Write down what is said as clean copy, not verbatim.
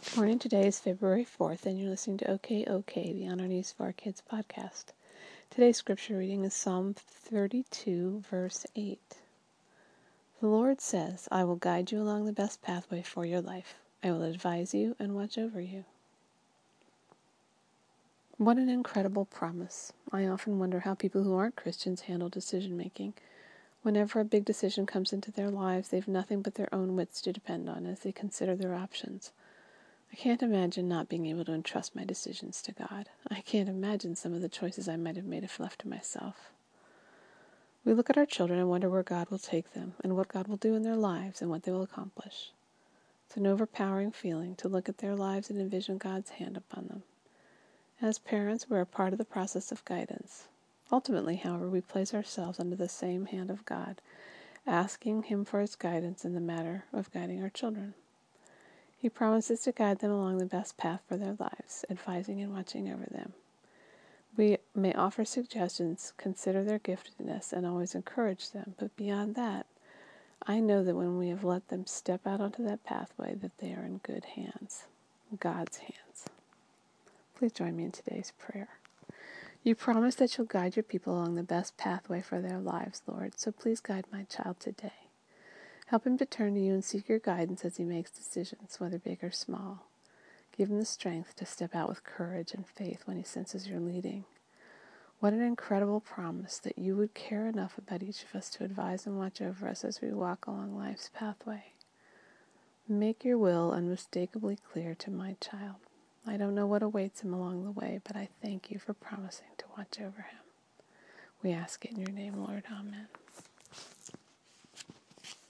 Morning. Today is February 4th, and you're listening to OK, the Honor News for Our Kids podcast. Today's scripture reading is Psalm 32, verse 8. The Lord says, I will guide you along the best pathway for your life. I will advise you and watch over you. What an incredible promise. I often wonder how people who aren't Christians handle decision making. Whenever a big decision comes into their lives, they have nothing but their own wits to depend on as they consider their options. I can't imagine not being able to entrust my decisions to God. I can't imagine some of the choices I might have made if left to myself. We look at our children and wonder where God will take them, and what God will do in their lives, and what they will accomplish. It's an overpowering feeling to look at their lives and envision God's hand upon them. As parents, we're a part of the process of guidance. Ultimately, however, we place ourselves under the same hand of God, asking Him for His guidance in the matter of guiding our children. He promises to guide them along the best path for their lives, advising and watching over them. We may offer suggestions, consider their giftedness, and always encourage them, but beyond that, I know that when we have let them step out onto that pathway, that they are in good hands, God's hands. Please join me in today's prayer. You promise that you'll guide your people along the best pathway for their lives, Lord, so please guide my child today. Help him to turn to you and seek your guidance as he makes decisions, whether big or small. Give him the strength to step out with courage and faith when he senses your leading. What an incredible promise that you would care enough about each of us to advise and watch over us as we walk along life's pathway. Make your will unmistakably clear to my child. I don't know what awaits him along the way, but I thank you for promising to watch over him. We ask it in your name, Lord. Amen.